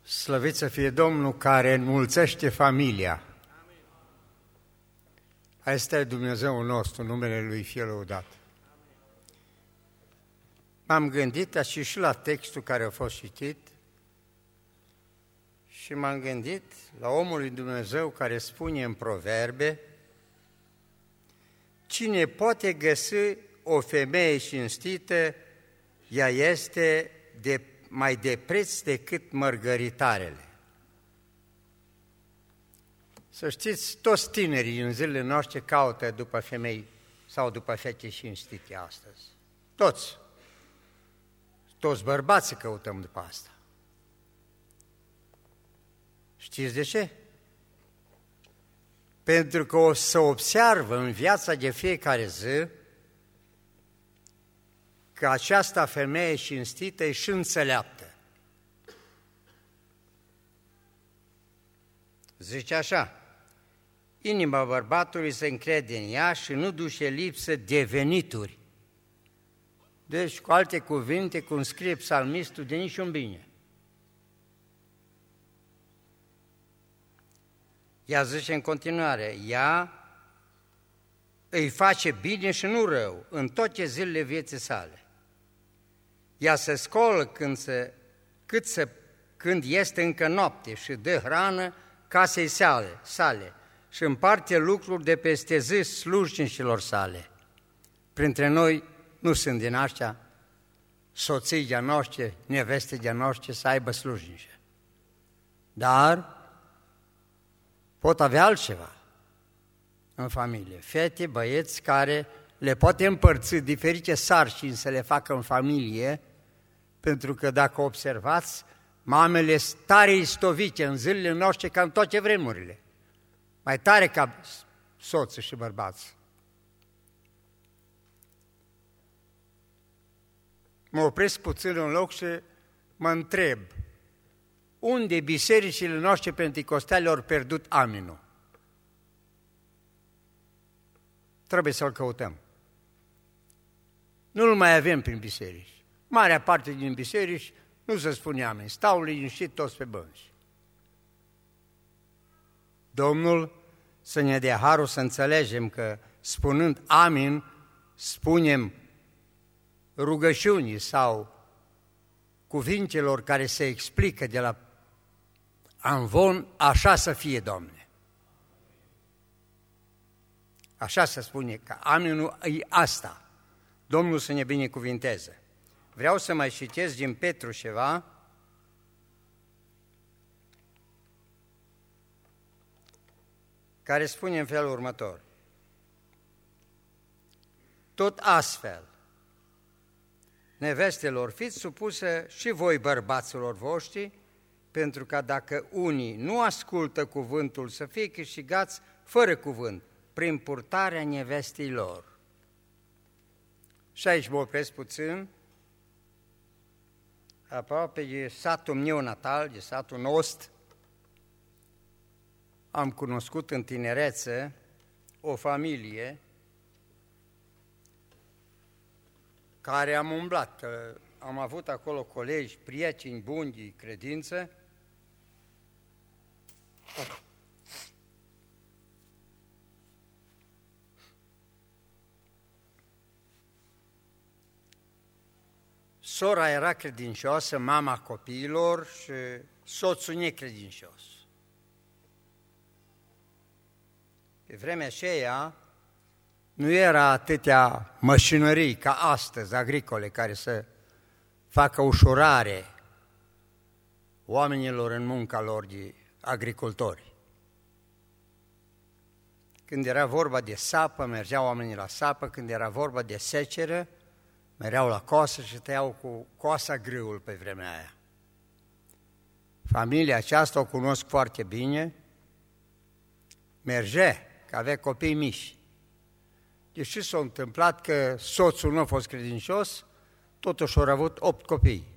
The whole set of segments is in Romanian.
Slăvit să fie Domnul care înmulțește familia. Asta e Dumnezeul nostru, numele Lui fie lăudat. M-am gândit și la textul care a fost citit și m-am gândit la omul lui Dumnezeu care spune în Proverbe: cine poate găsi o femeie cinstită, ea este mai de preț decât mărgăritarele. Să știți, toți tinerii în zilele noastre caută după femei sau după fete cinstite astăzi. Toți. Toți bărbații căutăm după asta. Știți de ce? Pentru că o să observă în viața de fiecare zi că această femeie cinstită e și înțeleaptă. Zice așa: inima bărbatului se încrede în ea și nu duce lipsă de venituri. Deci, cu alte cuvinte, cum scrie psalmistul, de niciun bine. Ea zice în continuare: ea îi face bine și nu rău în toate zilele vieții sale. Ea se scolă când este încă noapte și dă hrană casei sale și împarte lucruri de peste zi slujnicilor sale. Printre noi nu sunt din aștia soții de-a noastre, neveste de-a noastre să aibă slujnice. Dar pot avea altceva în familie. Fete, băieți care le poate împărți diferite sarcini să le facă în familie, pentru că dacă observați, mamele sunt tare istovite în zilele noastre ca în toate vremurile. Mai tare ca soții și bărbați. Mă opresc puțin în loc și mă întreb: unde bisericile noastre penticostale au pierdut aminul? Trebuie să-l căutăm. Nu-l mai avem prin biserici. Marea parte din biserici nu se spune amin, stau liniștit toți pe bănci. Domnul să ne dea harul să înțelegem că spunând amin, spunem rugăciunii sau cuvintelor care se explică de la amvon: așa să fie, Doamne. Așa se spune că aminul e asta. Domnul să ne binecuvinteze. Vreau să mai citesc din Petru ceva. Care spune în felul următor: tot astfel, nevestelor, fiți supuse și voi bărbaților voștri, pentru că dacă unii nu ascultă cuvântul, să fie câștigați fără cuvânt, prin purtarea nevestei lor. Și aici mă opresc puțin, aproape de satul meu natal, de satul Nost. Am cunoscut în tinerețe o familie care am umblat. Am avut acolo colegi, prieteni buni de credință. Sora era credincioasă, mama copiilor, și soțul necredincios. Pe vremea aceea nu era atâtea mașinării ca astăzi, agricole, care să facă ușurare oamenilor în munca lor de agricultori. Când era vorba de sapă, mergeau oamenii la sapă; când era vorba de seceră, mergeau la coasă și tăiau cu coasa grâul pe vremea aia. Familia aceasta o cunosc foarte bine. Merge, că avea copii mici. Deși s-a întâmplat că soțul nu a fost credincios, totuși au avut 8 copii.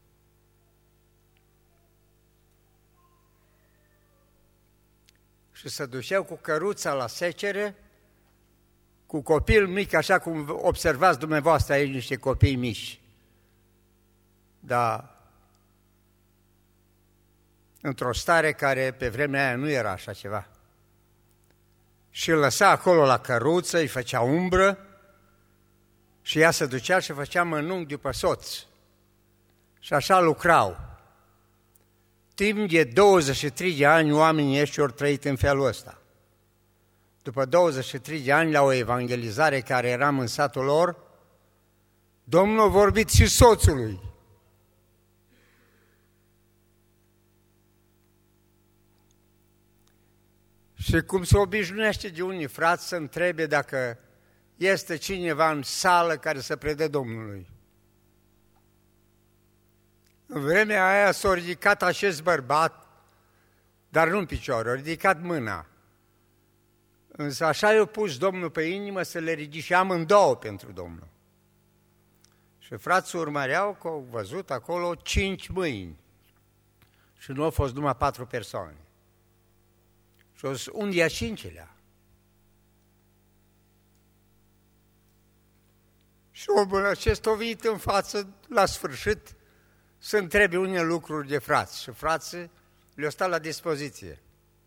Și se duceau cu căruța la secere, cu copil mic, așa cum observați dumneavoastră aici niște copii mici. Dar într-o stare care pe vremea aia nu era așa ceva. Și îl lăsa acolo la căruță, îi făcea umbră și ea se ducea și făcea mănunchi după soț. Și așa lucrau. Timp de 23 de ani oamenii ăștia au trăit în felul ăsta. După 23 de ani, la o evangelizare care eram în satul lor, Domnul a vorbit și soțului. Și cum se obișnuiește de unii frați să întrebe dacă este cineva în sală care să predă Domnului. În vremea aia s-a ridicat acest bărbat, dar nu în picioare, a ridicat mâna. Însă așa i-a pus Domnul pe inimă să le ridice amândouă pentru Domnul. Și frații urmăreau că au văzut acolo 5 mâini și nu au fost numai 4 persoane. Și au zis, unde e a 5-lea? Și omul acesta a venit în față la sfârșit să întrebe unele lucruri de frați și frații le-au stat la dispoziție.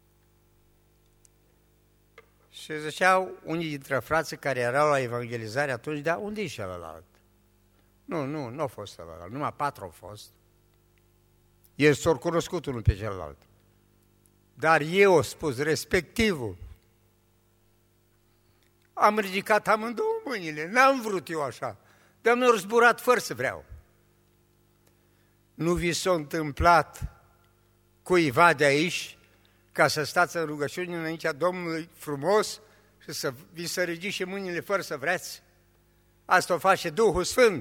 Și ziceau unii dintre frații care erau la evangelizare atunci, dar unde e celălalt? Nu a fost celălalt, numai 4 au fost. Ei s-au cunoscut unul pe celălalt. Dar eu au spus, respectivul, am ridicat amândouă mâinile, n-am vrut eu așa, dar mi-au zburat fără să vreau. Nu vi s-a întâmplat cuiva de aici ca să stați în rugăciune înaintea Domnului frumos și să vi se ridice mâinile fără să vreți? Asta o face Duhul Sfânt.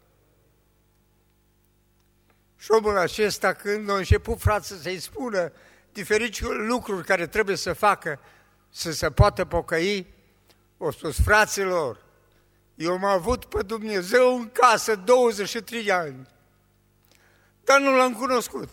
Și omul acesta, când a început frații să-i spună diferite lucruri care trebuie să facă să se poată pocăi, au spus, fraților, eu am avut pe Dumnezeu în casă 23 de ani, dar nu l-am cunoscut.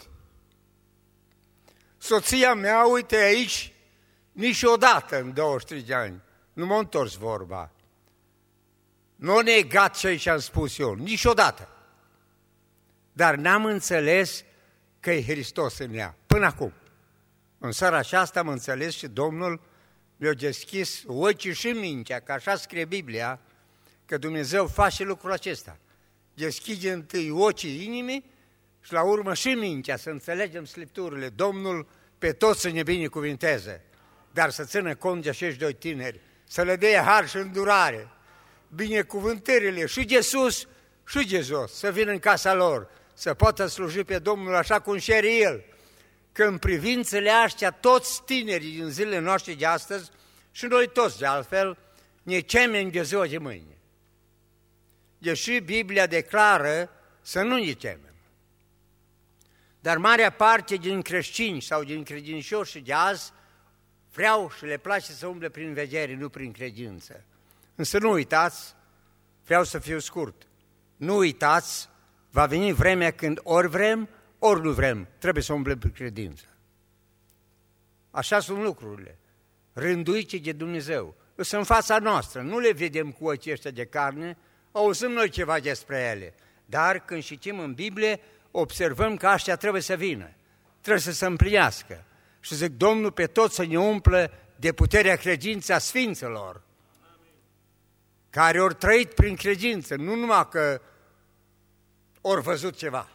Soția mea, uite aici, niciodată în 23 de ani, nu m-a întors vorba. Nu a negat ce am spus eu, niciodată. Dar n-am înțeles că e Hristos în ea, până acum. În seara aceasta am înțeles și Domnul mi-a deschis ochii și mintea, că așa scrie Biblia, că Dumnezeu face lucrul acesta. Deschide întâi ochii inimii și la urmă și mintea, să înțelegem Scripturile. Domnul pe toți să ne binecuvinteze, dar să țină cont de acești doi tineri, să le dea har și îndurare, binecuvântările și de sus și de jos, să vină în casa lor, să poată sluji pe Domnul așa cum cere El. Că în privințele astea, toți tinerii din zilele noastre de astăzi, și noi toți de altfel, ne temem de ziua de mâine. Deși Biblia declară să nu ne temem. Dar marea parte din creștini sau din credincioși de azi vreau și le place să umble prin vedere, nu prin credință. Însă nu uitați, vreau să fiu scurt, nu uitați, va veni vremea când ori vrem, ori nu vrem, trebuie să umblăm prin credință. Așa sunt lucrurile, rânduite de Dumnezeu. Sunt în fața noastră, nu le vedem cu ochii ăștia de carne, auzim noi ceva despre ele, dar când citim în Biblie, observăm că aștia trebuie să vină, trebuie să se împlinească. Și zic, Domnul pe toți să ne umplă de puterea credinței a Sfinților, care ori trăit prin credință, nu numai că ori văzut ceva.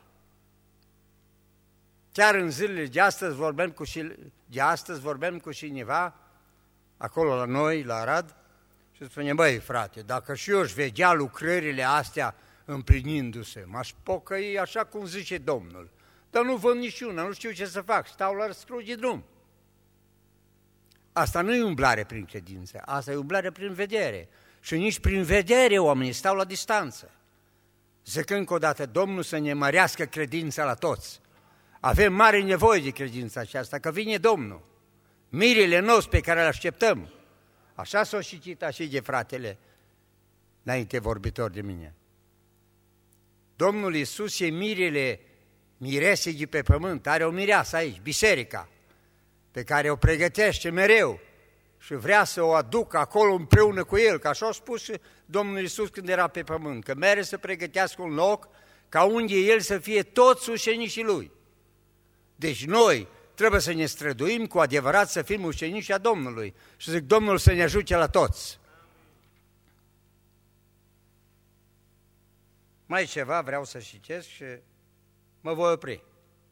Chiar în zilele de astăzi vorbim cu cineva, acolo la noi, la Arad, și spune, băi frate, dacă și eu își vedea lucrările astea împlinindu-se, m-aș pocăi așa cum zice Domnul, dar nu văd niciuna, nu știu ce să fac, stau la scruci de drum. Asta nu e umblare prin credință, asta e umblare prin vedere. Și nici prin vedere oamenii stau la distanță. Zic încă o dată, Domnul să ne mărească credința la toți. Avem mare nevoie de credința aceasta, că vine Domnul. Mirele nostru pe care le așteptăm. Așa s-o citit și de fratele înainte vorbitor de mine. Domnul Iisus e mirele mirese de pe pământ, are o mireasă aici, biserica, pe care o pregătește mereu și vrea să o aducă acolo împreună cu El, că așa a spus și Domnul Iisus când era pe pământ, că mere să pregătească un loc ca unde El să fie toți ucenicii Lui. Deci noi trebuie să ne străduim cu adevărat să fim ucenici a Domnului. Și zic, Domnul să ne ajute la toți. Mai ceva vreau să citesc și mă voi opri.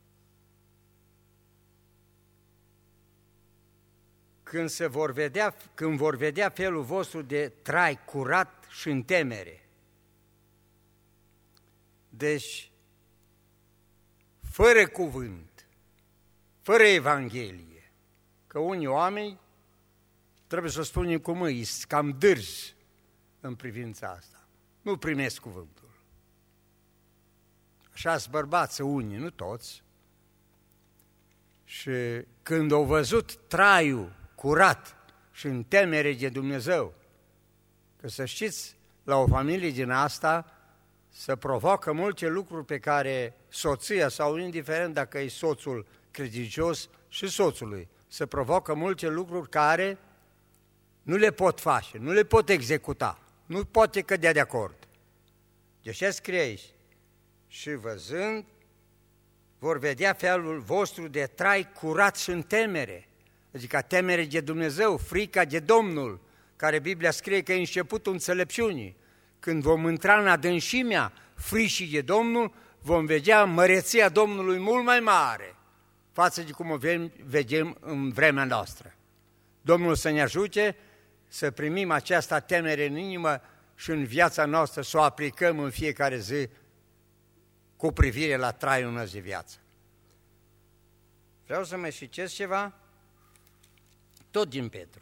Când vor vedea felul vostru de trai curat și în temere. Deci, fără cuvânt, fără Evanghelie, că unii oameni, trebuie să spunem cum îi, cam dârzi în privința asta. Nu primesc cuvântul. Așa-s bărbați unii, nu toți. Și când au văzut traiul curat și în temere de Dumnezeu, că să știți, la o familie din asta se provoacă multe lucruri pe care soția sau indiferent dacă e soțul credincios și soțului, se provoacă multe lucruri care nu le pot face, nu le pot executa, nu poate cădea de acord. De ce scrie aici? Și văzând, vor vedea felul vostru de trai curat și în temere, adică temere de Dumnezeu, frica de Domnul, care Biblia scrie că e începutul înțelepciunii. Când vom intra în adânșimea fricii de Domnul, vom vedea măreția Domnului mult mai mare față de cum o vedem în vremea noastră. Domnul să ne ajute să primim această temere în inimă și în viața noastră să o aplicăm în fiecare zi cu privire la traiul nostru de viață. Vreau să mai citesc ceva, tot din Petru.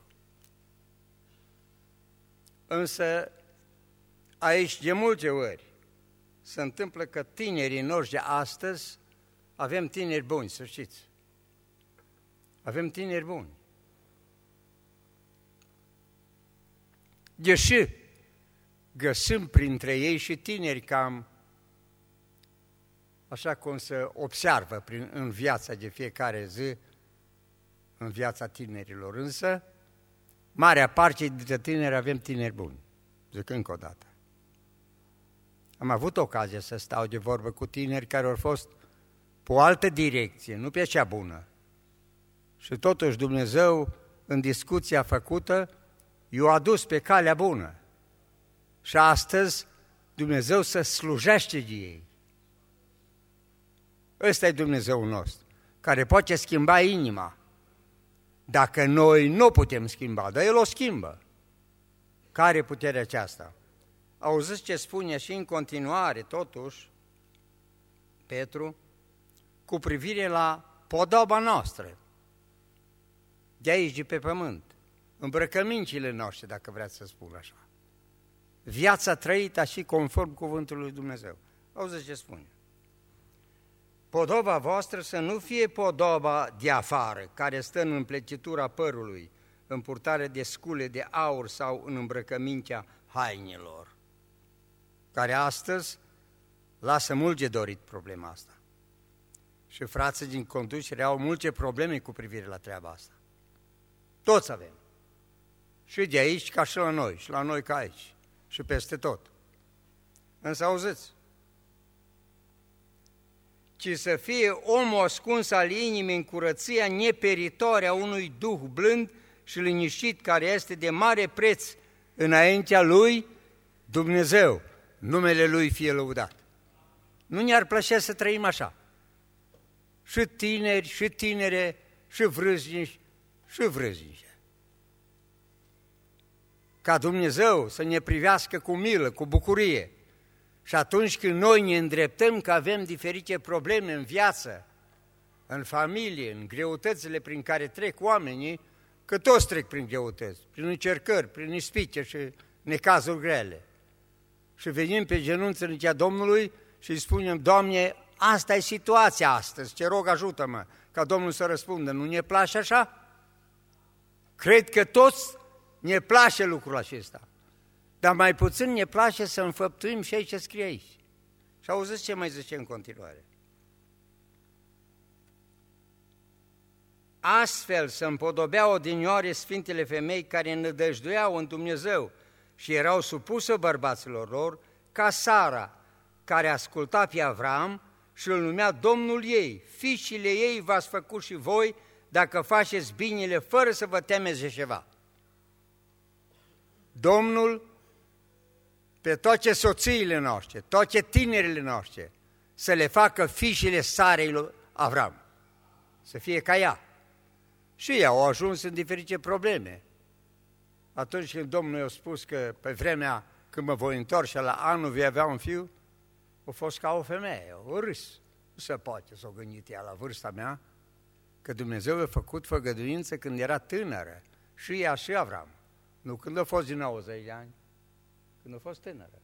Însă, aici de multe ori se întâmplă că tinerii noștri de astăzi, avem tineri buni, să știți. Avem tineri buni. Deși găsim printre ei și tineri cam așa cum se observă în viața de fiecare zi, în viața tinerilor. Însă, marea parte dintre tineri avem tineri buni. Zic încă o dată. Am avut ocazia să stau de vorbă cu tineri care au fost pe o altă direcție, nu pe cea bună. Și totuși Dumnezeu, în discuția făcută, i-a adus pe calea bună. Și astăzi Dumnezeu se slujește de ei. Ăsta e Dumnezeul nostru, care poate schimba inima. Dacă noi nu putem schimba, dar El o schimbă. Care e puterea aceasta? Auziți ce spune și în continuare, totuși, Petru, cu privire la podoba noastră, de aici, de pe pământ, îmbrăcămințile noastre, dacă vreți să spun așa. Viața trăită și conform cuvântului lui Dumnezeu. Auziți ce spune? Podoba voastră să nu fie podoba de afară, care stă în împletitura părului, în purtare de scule de aur sau în îmbrăcămintea hainelor, care astăzi lasă mult de dorit problema asta. Și frații din conducere au multe probleme cu privire la treaba asta. Toți avem. Și de aici ca și la noi ca aici, și peste tot. Însă auziți, ci să fie omul ascuns al inimii în curăția neperitoare a unui duh blând și liniștit, care este de mare preț înaintea lui Dumnezeu. Numele Lui fie lăudat. Nu ne-ar plăcea să trăim așa. Și tineri, și tinere, și vrăjnici, și vrăjnice. Ca Dumnezeu să ne privească cu milă, cu bucurie. Și atunci când noi ne îndreptăm că avem diferite probleme în viață, în familie, în greutățile prin care trec oamenii, că toți trec prin greutăți, prin încercări, prin ispite și necazuri grele. Și venim pe genunchi înaintea Domnului și îi spunem, Doamne, asta e situația astăzi, te rog ajută-mă, ca Domnul să răspundă, nu ne place așa? Cred că toți ne place lucrul acesta, dar mai puțin ne place să înfăptuim și aici ce scrie aici. Și auziți ce mai zice în continuare. Astfel se împodobeau odinioare sfintele femei care nădăjduiau în Dumnezeu și erau supuse bărbaților lor, ca Sara, care asculta pe Avram și îl numea Domnul ei. Fiicele ei v-ați făcut și voi dacă faceți binele fără să vă temeți de ceva. Domnul pe toate soțiile noastre, toate tinerile noastre, să le facă fiicele sarei lui Avram, să fie ca ea. Și ei au ajuns în diferite probleme. Atunci când Domnul i-a spus că pe vremea când mă voi întoarce la anul vei avea un fiu, a fost ca o femeie, o râs. Nu se poate să o gândit ea la vârsta mea, că Dumnezeu a făcut făgăduință când era tânără, și ea și Avram. Nu când a fost din 90 de ani, când a fost tânără.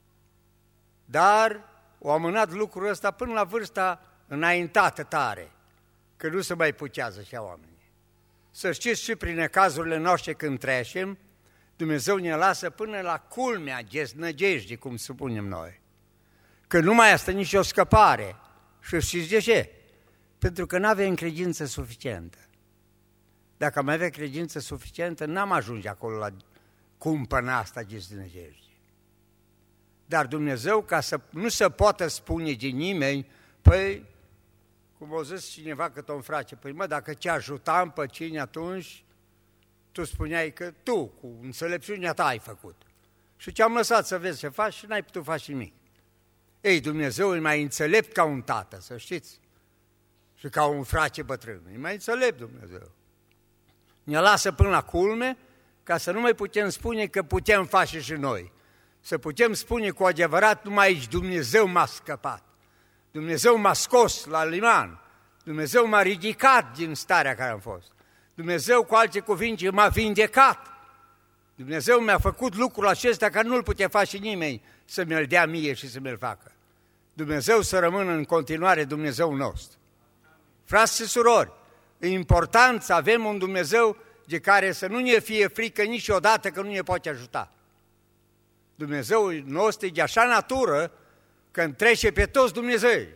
Dar au amânat lucrul ăsta până la vârsta înaintată tare, că nu se mai putează și oamenii. Să știți și prin necazurile noastre când trecem, Dumnezeu ne lasă până la culmea nădejdii, cum spunem noi. Că nu mai este nicio scăpare. Și știți de ce? Pentru că nu avem credință suficientă. Dacă am avea credință suficientă, n-am ajunge acolo la cumpăna asta nădejdii. Dar Dumnezeu, ca să nu se poată spune de nimeni, păi, cum a zis cineva cât un frate, păi mă, dacă te ajutam pe cine atunci, tu spuneai că tu, cu înțelepciunea ta ai făcut. Și te-am lăsat să vezi ce faci și n-ai putut face nimic. Ei, Dumnezeu e mai înțelept ca un tată, să știți, și ca un frate bătrân. E mai înțelept Dumnezeu. Ne lasă până la culme ca să nu mai putem spune că putem face și noi. Să putem spune cu adevărat, numai aici Dumnezeu m-a scăpat. Dumnezeu m-a scos la liman. Dumnezeu m-a ridicat din starea care am fost. Dumnezeu, cu alte cuvinte, m-a vindecat. Dumnezeu mi-a făcut lucrul acesta care nu-l putea face nimeni să mi-l dea mie și să mi-l facă. Dumnezeu să rămână în continuare Dumnezeu nostru. Frați și surori, e important să avem un Dumnezeu de care să nu ne fie frică niciodată că nu ne poate ajuta. Dumnezeu nostru e de așa natură că întrece pe toți Dumnezei.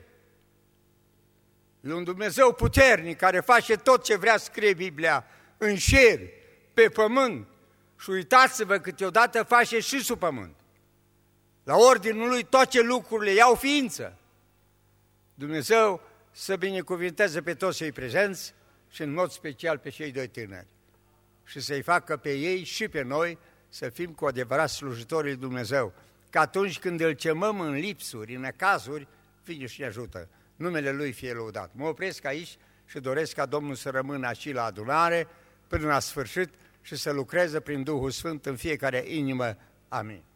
E un Dumnezeu puternic care face tot ce vrea, scrie Biblia, în cer, pe pământ. Și uitați-vă, câteodată face și sub pământ. La ordinul lui toate lucrurile iau ființă. Dumnezeu să binecuvinteze pe toți cei prezenți și în mod special pe cei doi tineri. Și să-i facă pe ei și pe noi să fim cu adevărat slujitorii lui Dumnezeu. Că atunci când îl chemăm în lipsuri, în necazuri, vine și ne ajută. Numele Lui fie lăudat. Mă opresc aici și doresc ca Domnul să rămână aici la adunare până la sfârșit și să lucreze prin Duhul Sfânt în fiecare inimă. Amin.